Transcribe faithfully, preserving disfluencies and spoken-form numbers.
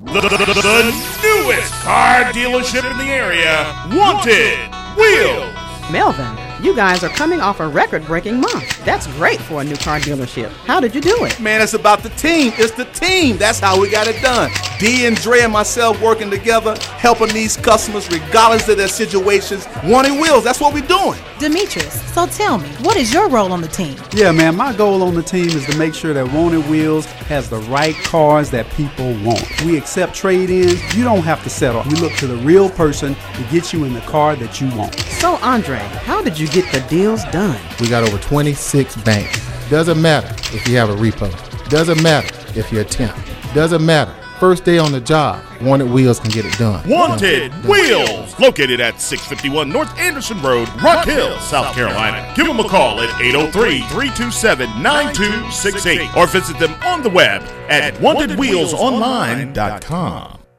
The, the, the, the newest car dealership in the area, Wanted Wheels. Melvin, you guys are coming off a record-breaking month. That's great for a new car dealership. How did you do it? Man, it's about the team. It's the team. That's how we got it done. Dee and Dre and myself working together, helping these customers regardless of their situations. Wanting Wheels, that's what we're doing. Demetrius, so tell me, what is your role on the team? Yeah, man, my goal on the team is to make sure that Wanted Wheels has the right cars that people want. We accept trade-ins. You don't have to settle. We look to the real person to get you in the car that you want. So, Andre, how did you get the deals done? We got over twenty-six banks. Doesn't matter if you have a repo. Doesn't matter if you're a temp. Doesn't matter. First day on the job, Wanted Wheels can get it done. Wanted Wheels, located at six fifty-one North Anderson Road, Rock Hill, South Carolina. Give them a call at eight oh three, three two seven, nine two six eight or visit them on the web at wanted wheels online dot com.